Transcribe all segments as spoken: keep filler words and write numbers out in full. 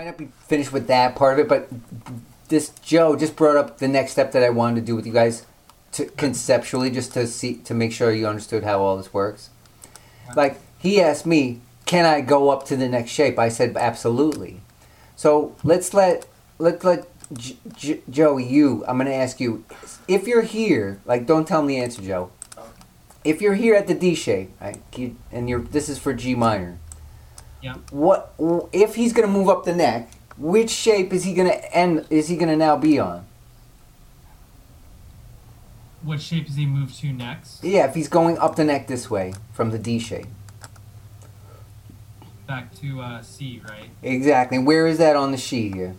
not be finished with that part of it, but this Joe just brought up the next step that I wanted to do with you guys, to conceptually, just to see to make sure you understood how all this works. Like he asked me, "Can I go up to the next shape?" I said, "Absolutely." So let's let let let J- J- Joey, you. I'm gonna ask you, if you're here, like, don't tell me the answer, Joe. If you're here at the D shape, right, you, and you're this is for G minor. Yeah. What if he's gonna move up the neck? Which shape is he gonna end? Is he gonna now be on? What shape does he move to next? Yeah, if he's going up the neck this way from the D shape. Back to uh, C, right? Exactly. Where is that on the sheet here?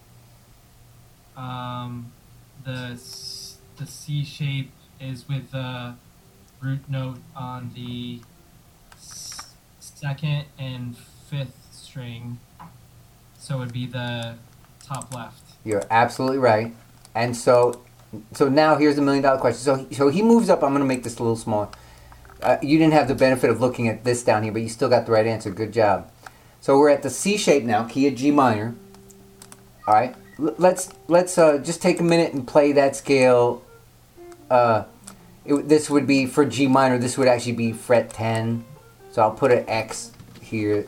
Um, the s- the C shape is with the root note on the s- second and fifth string, so it would be the top left. You're absolutely right. And so, so now here's the million dollar question. So, so he moves up. I'm going to make this a little smaller. Uh, you didn't have the benefit of looking at this down here, but you still got the right answer. Good job. So we're at the C shape now, key of G minor. All right. L- let's let's uh, just take a minute and play that scale. Uh, it, this would be for G minor. This would actually be fret ten. So I'll put an X here.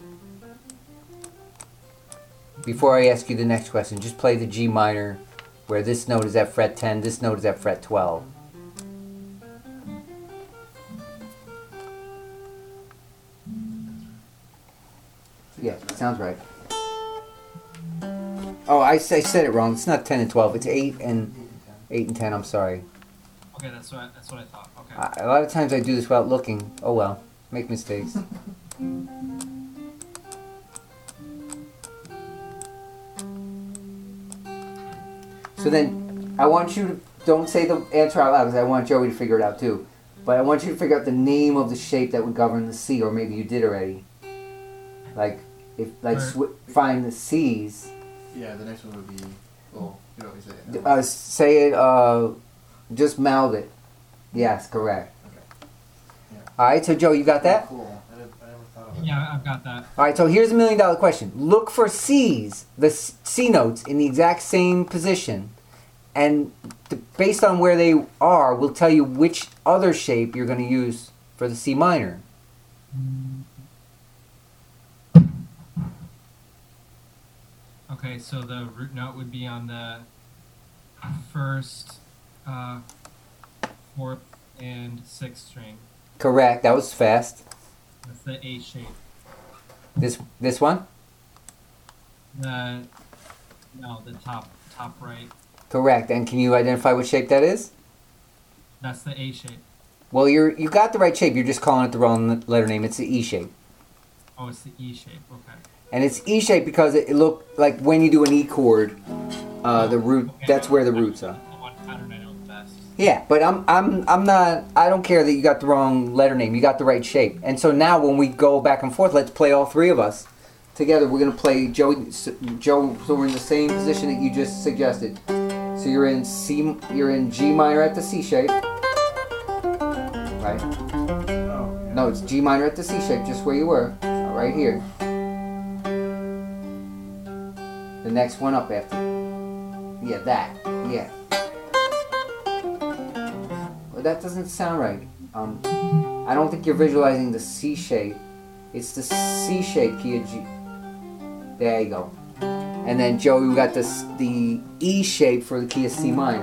Before I ask you the next question, just play the G minor, where this note is at fret ten, this note is at fret twelve. Yeah, sounds right. Oh, I, I said it wrong. It's not ten and twelve. It's eight and eight and ten. I'm sorry. Okay, that's what I, that's what I thought. Okay. I, a lot of times I do this without looking. Oh well, make mistakes. So then, I want you to don't say the answer out loud because I want Joey to figure it out too. But I want you to figure out the name of the shape that would govern the C, or maybe you did already. Like if like sw- find the C's. Yeah, the next one would be. Oh, you know what you say. Uh, say it. Uh, just mouth it. Yes, correct. Okay. Yeah. All right. So Joe, you got that? Cool. I never, I never thought of it. Yeah, I've got that. All right. So here's a million dollar question. Look for C's, the s- C notes in the exact same position, and th- based on where they are, will tell you which other shape you're going to use for the C minor. Okay, so the root note would be on the first, uh, fourth, and sixth string. Correct. That was fast. That's the A shape. This this one. The no, the top top right. Correct. And can you identify what shape that is? That's the A shape. Well, you're you got the right shape. You're just calling it the wrong letter name. It's the E shape. Oh, it's the E shape. Okay. And it's E shape because it, it looked like when you do an E chord, uh, the root. Okay, That's where the roots are. The one pattern I know the best. Yeah, but I'm I'm I'm not. I don't care that you got the wrong letter name. You got the right shape. And so now when we go back and forth, let's play all three of us together. We're gonna play Joe. Joe. So we're in the same position that you just suggested. So you're in C. You're in G minor at the C shape. Right. Oh, yeah. No, it's G minor at the C shape, just where you were, right here. The next one up after. Yeah, that. Yeah. Well, that doesn't sound right. Um, I don't think you're visualizing the C shape. It's the C shape key of G. There you go. And then Joey, we got this the E shape for the key of C minor.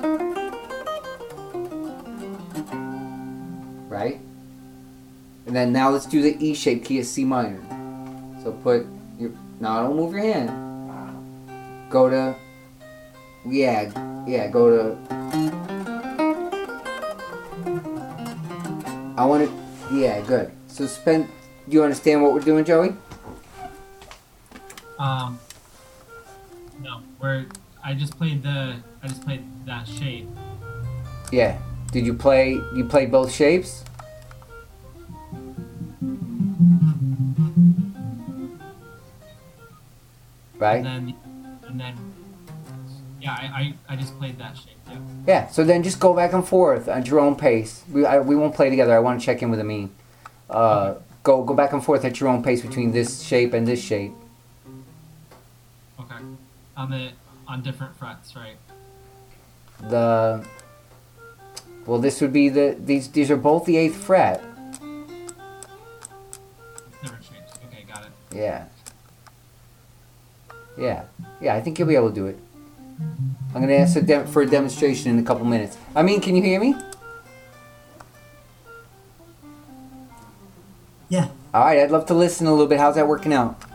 Right? And then now let's do the E shape key of C minor. So put your now don't move your hand. Go to yeah, yeah, go to I want to yeah, good. So spend do you understand what we're doing, Joey? Um. No, where I just played the I just played that shape. Yeah. Did you play you played both shapes? Right? And then and then yeah, I, I, I just played that shape. Yeah. Yeah, so then just go back and forth at your own pace. We I, we won't play together. I want to check in with Amin. Uh, go go back and forth at your own pace between this shape and this shape. Okay. On the on different frets, right? The well, this would be the these these are both the eighth fret. Different shapes. Okay, got it. Yeah. Yeah. Yeah, I think you'll be able to do it. I'm going to ask a dem- for a demonstration in a couple minutes. I mean, can you hear me? Yeah. All right, I'd love to listen a little bit. How's that working out?